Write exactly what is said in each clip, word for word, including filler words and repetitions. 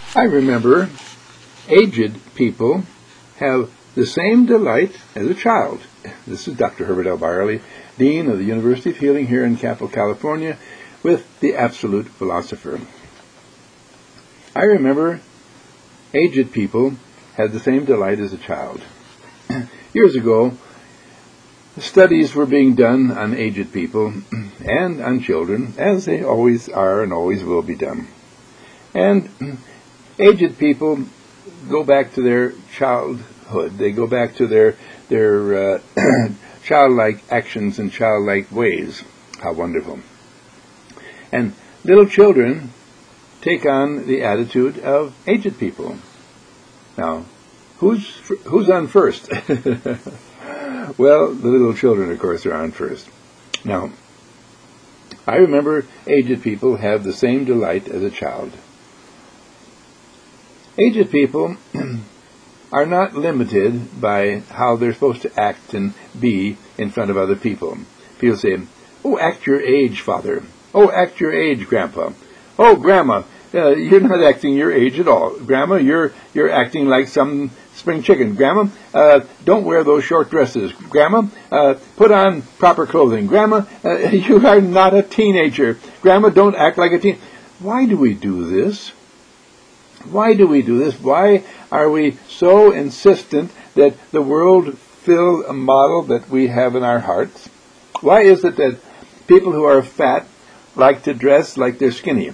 I remember aged people have the same delight as a child. This is Doctor Herbert L. Byerly, Dean of the University of Healing here in Capitol, California, with the Absolute Philosopher. I remember aged people had the same delight as a child. Years ago, studies were being done on aged people and on children, as they always are and always will be done. And aged people go back to their childhood. They go back to their their uh, childlike actions and childlike ways. How wonderful. And little children take on the attitude of aged people. Now, who's who's on first? Well, the little children, of course, are on first. Now, I remember aged people have the same delight as a child. Aged people are not limited by how they're supposed to act and be in front of other people. People say, "Oh, act your age, Father. Oh, act your age, Grandpa. Oh, Grandma, uh, you're not acting your age at all. Grandma, you're you're acting like some spring chicken. Grandma, uh, don't wear those short dresses. Grandma, uh, put on proper clothing. Grandma, uh, you are not a teenager. Grandma, don't act like a teen." Why do we do this? Why do we do this? Why are we so insistent that the world fill a model that we have in our hearts? Why is it that people who are fat like to dress like they're skinny?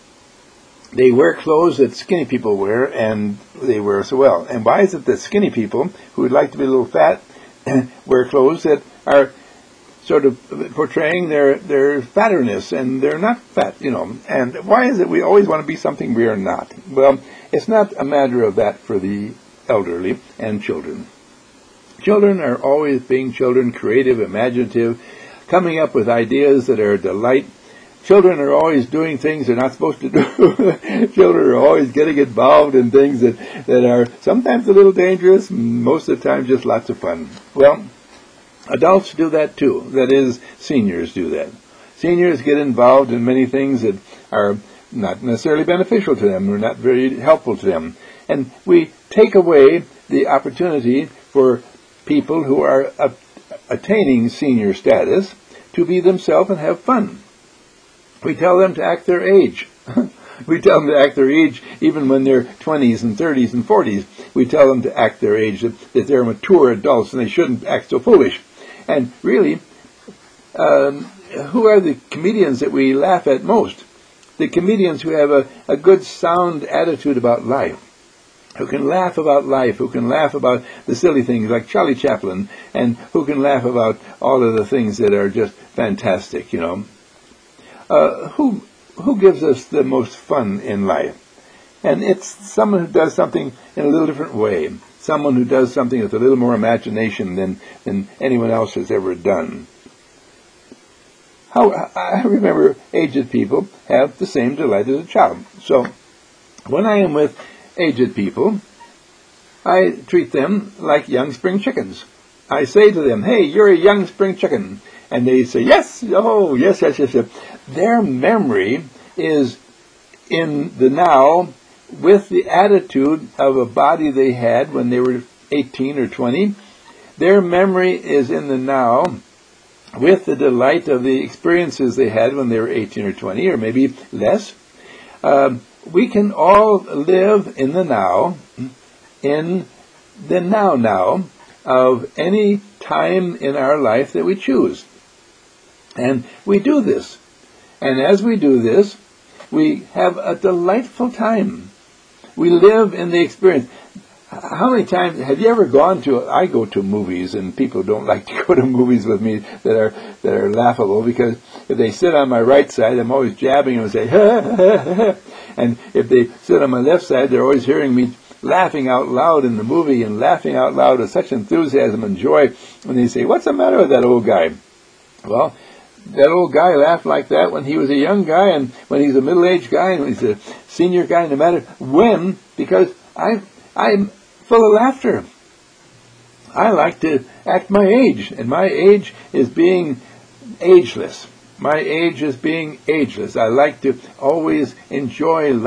They wear clothes that skinny people wear, and they wear so well. And why is it that skinny people who would like to be a little fat wear clothes that are sort of portraying their, their fatterness, and they're not fat, you know? And why is it we always want to be something we are not? Well, it's not a matter of that for the elderly and children. Children are always being children, creative, imaginative, coming up with ideas that are a delight. Children are always doing things they're not supposed to do. Children are always getting involved in things that, that are sometimes a little dangerous, most of the time just lots of fun. Well, adults do that too. That is, seniors do that. Seniors get involved in many things that are not necessarily beneficial to them or not very helpful to them. And we take away the opportunity for people who are uh, attaining senior status to be themselves and have fun. We tell them to act their age. We tell them to act their age even when they're twenties and thirties and forties. We tell them to act their age, that, that they're mature adults and they shouldn't act so foolish. And really, um, who are the comedians that we laugh at most? The comedians who have a, a good, sound attitude about life, who can laugh about life, who can laugh about the silly things like Charlie Chaplin, and who can laugh about all of the things that are just fantastic, you know. Uh, who who gives us the most fun in life? And it's someone who does something in a little different way, someone who does something with a little more imagination than, than anyone else has ever done. How I remember aged people have the same delight as a child. So when I am with aged people, I treat them like young spring chickens. I say to them, "Hey, you're a young spring chicken." And they say, "Yes, oh, yes, yes, yes, yes." Their memory is in the now with the attitude of a body they had when they were eighteen or twenty. Their memory is in the now with the delight of the experiences they had when they were eighteen or twenty, or maybe less. Um, we can all live in the now, in the now now of any time in our life that we choose. And we do this. And as we do this, we have a delightful time. We live in the experience. How many times have you ever gone to, I go to movies, and people don't like to go to movies with me that are that are laughable, because if they sit on my right side, I'm always jabbing them and say, ha, ha, ha. And if they sit on my left side, they're always hearing me laughing out loud in the movie, and laughing out loud with such enthusiasm and joy. And they say, "What's the matter with that old guy?" Well, that old guy laughed like that when he was a young guy, and when he's a middle-aged guy, and when he's a senior guy, no matter when, because I, I'm full of laughter. I like to act my age, and my age is being ageless. My age is being ageless. I like to always enjoy life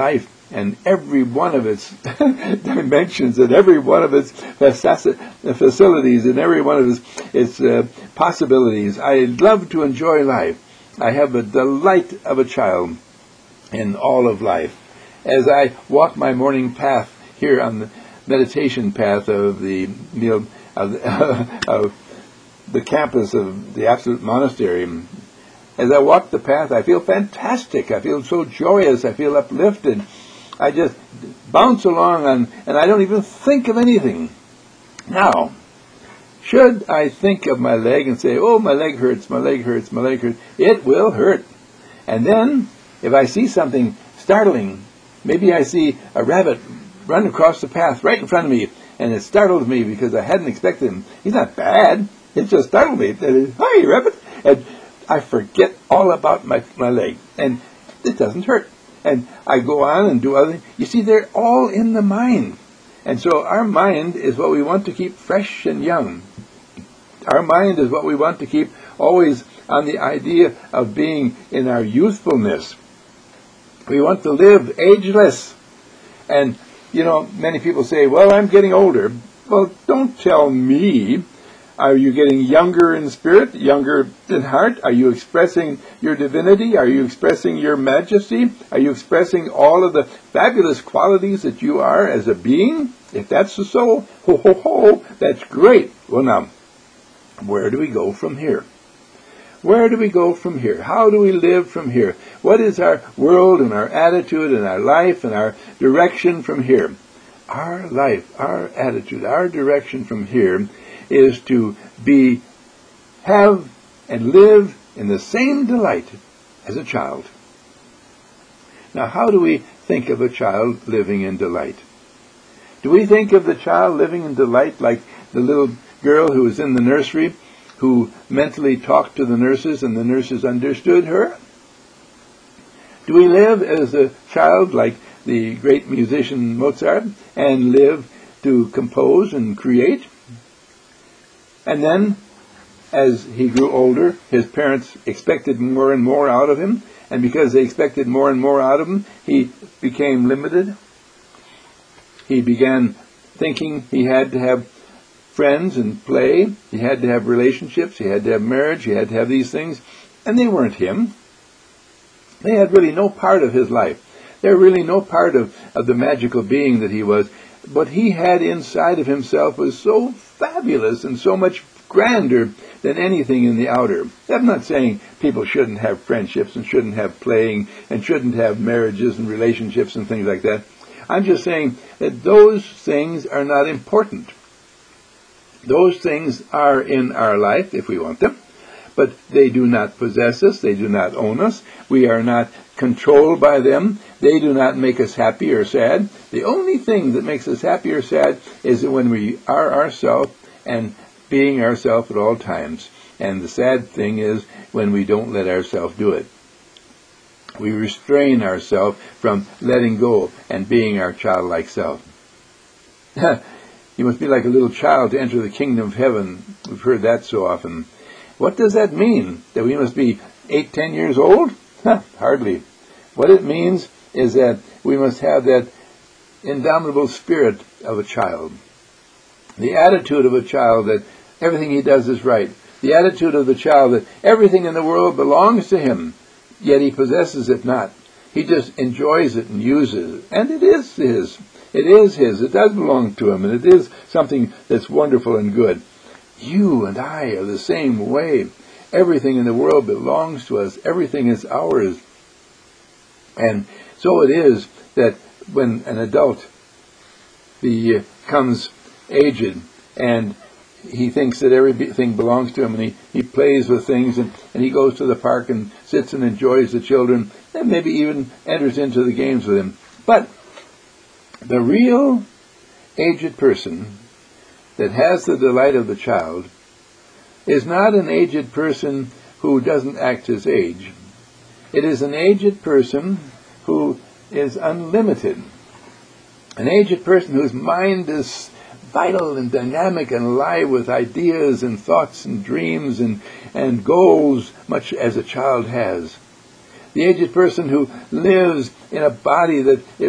and every one of its dimensions and every one of its facilities and every one of its, its uh, possibilities. I love to enjoy life. I have a delight of a child in all of life. As I walk my morning path here on the meditation path of the you know, of, uh, of the campus of the Absolute Monastery, as I walk the path, I feel fantastic. I feel so joyous. I feel uplifted. I just bounce along, on, and I don't even think of anything. Now, should I think of my leg and say, oh, my leg hurts, my leg hurts, my leg hurts, it will hurt. And then, if I see something startling, maybe I see a rabbit run across the path right in front of me, and it startled me because I hadn't expected him. He's not bad. It just startled me. Hi, rabbit. And I forget all about my, my leg, and it doesn't hurt. And I go on and do other things. You see, they're all in the mind. And so our mind is what we want to keep fresh and young. Our mind is what we want to keep always on the idea of being in our youthfulness. We want to live ageless. And, you know, many people say, well, I'm getting older. Well, don't tell me. Are you getting younger in spirit, younger in heart? Are you expressing your divinity? Are you expressing your majesty? Are you expressing all of the fabulous qualities that you are as a being? If that's so, ho, ho, ho, that's great. Well, now, where do we go from here? Where do we go from here? How do we live from here? What is our world and our attitude and our life and our direction from here? Our life, our attitude, our direction from here is to be, have, and live in the same delight as a child. Now, how do we think of a child living in delight? Do we think of the child living in delight like the little girl who was in the nursery, who mentally talked to the nurses and the nurses understood her? Do we live as a child like the great musician Mozart and live to compose and create? And then, as he grew older, his parents expected more and more out of him, and because they expected more and more out of him, he became limited. He began thinking he had to have friends and play, he had to have relationships, he had to have marriage, he had to have these things, and they weren't him. They had really no part of his life. They were really no part of, of the magical being that he was. What he had inside of himself was so fabulous and so much grander than anything in the outer. I'm not saying people shouldn't have friendships and shouldn't have playing and shouldn't have marriages and relationships and things like that. I'm just saying that those things are not important. Those things are in our life if we want them, but they do not possess us. They do not own us. We are not controlled by them. They do not make us happy or sad. The only thing that makes us happy or sad is when we are ourselves and being ourselves at all times. And the sad thing is when we don't let ourselves do it. We restrain ourselves from letting go and being our childlike self. You must be like a little child to enter the kingdom of heaven. We've heard that so often. What does that mean? That we must be eight, ten years old? Hardly. What it means is that we must have that indomitable spirit of a child. The attitude of a child that everything he does is right. The attitude of the child that everything in the world belongs to him, yet he possesses it not. He just enjoys it and uses it. And it is his. It is his. It does belong to him. And it is something that's wonderful and good. You and I are the same way. Everything in the world belongs to us. Everything is ours. And so it is that when an adult becomes aged and he thinks that everything belongs to him, and he, he plays with things, and, and he goes to the park and sits and enjoys the children, and maybe even enters into the games with them. But the real aged person that has the delight of the child is not an aged person who doesn't act his age. It is an aged person who is unlimited. An aged person whose mind is vital and dynamic and alive with ideas and thoughts and dreams and, and goals, much as a child has. The aged person who lives in a body that it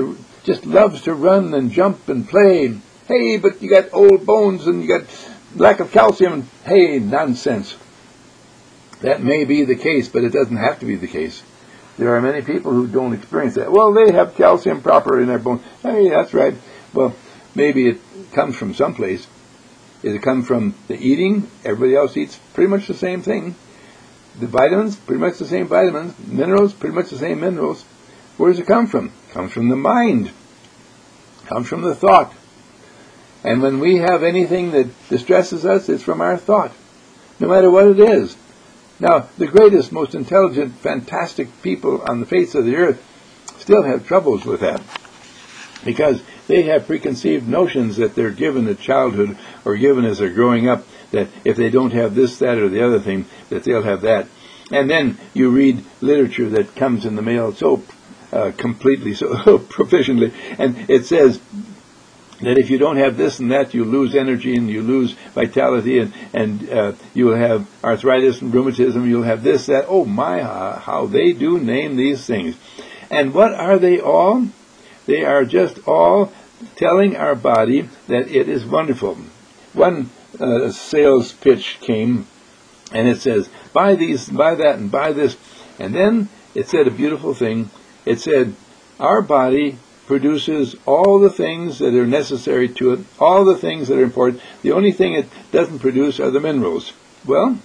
just loves to run and jump and play. Hey, but you got old bones and you got lack of calcium. Hey, nonsense. That may be the case, but it doesn't have to be the case. There are many people who don't experience that. Well, they have calcium proper in their bones. Hey, that's right. Well, maybe it comes from someplace. Does it come from the eating? Everybody else eats pretty much the same thing. The vitamins, pretty much the same vitamins. Minerals, pretty much the same minerals. Where does it come from? It comes from the mind. It comes from the thought. And when we have anything that distresses us, it's from our thought, no matter what it is. Now, the greatest, most intelligent, fantastic people on the face of the earth still have troubles with that, because they have preconceived notions that they're given at childhood or given as they're growing up, that if they don't have this, that, or the other thing, that they'll have that. And then you read literature that comes in the mail so uh, completely, so proficiently, and it says that if you don't have this and that, you lose energy and you lose vitality, and, and uh, you will have arthritis and rheumatism, you'll have this, that. Oh my, how they do name these things. And what are they all? They are just all telling our body that it is wonderful. One uh, sales pitch came, and it says, buy these, buy that, and buy this. And then it said a beautiful thing. It said, our body produces all the things that are necessary to it, all the things that are important. The only thing it doesn't produce are the minerals. Well,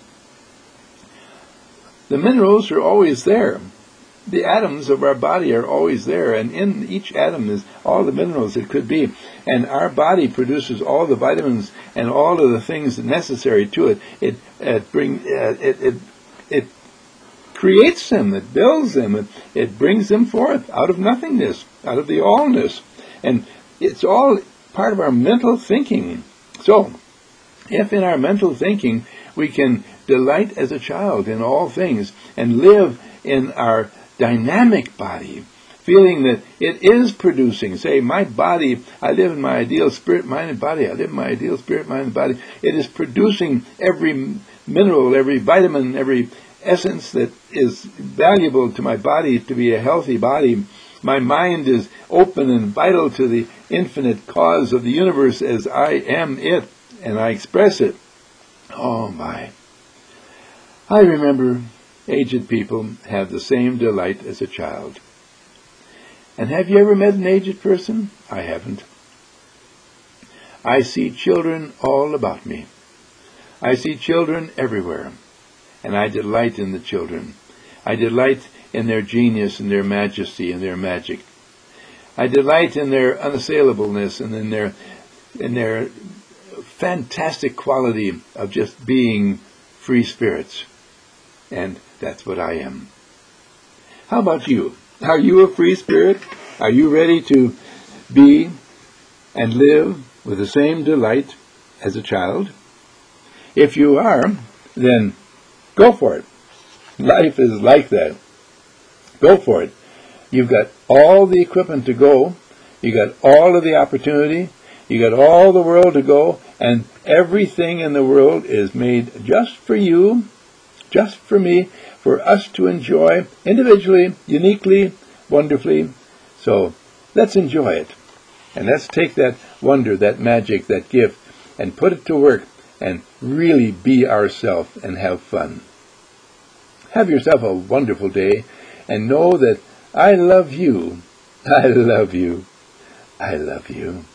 the minerals are always there. The atoms of our body are always there, and in each atom is all the minerals it could be. And our body produces all the vitamins and all of the things necessary to it. It it bring uh, it it it creates them, it builds them, it, it brings them forth out of nothingness, out of the allness. And it's all part of our mental thinking. So, if in our mental thinking we can delight as a child in all things and live in our dynamic body, feeling that it is producing, say, my body, I live in my ideal spirit, mind, and body, I live in my ideal spirit, mind, and body, it is producing every mineral, every vitamin, every essence that is valuable to my body to be a healthy body. My mind is open and vital to the infinite cause of the universe as I am it, and I express it. Oh my. I remember aged people have the same delight as a child. And have you ever met an aged person? I haven't. I see children all about me. I see children everywhere. And I delight in the children. I delight in their genius and their majesty and their magic. I delight in their unassailableness and in their in their fantastic quality of just being free spirits. And that's what I am. How about you? Are you a free spirit? Are you ready to be and live with the same delight as a child? If you are, then go for it. Life is like that. Go for it. You've got all the equipment to go. You got all of the opportunity. You got all the world to go. And everything in the world is made just for you, just for me, for us to enjoy individually, uniquely, wonderfully. So let's enjoy it. And let's take that wonder, that magic, that gift, and put it to work and really be ourselves and have fun. Have yourself a wonderful day, and know that I love you. I love you. I love you.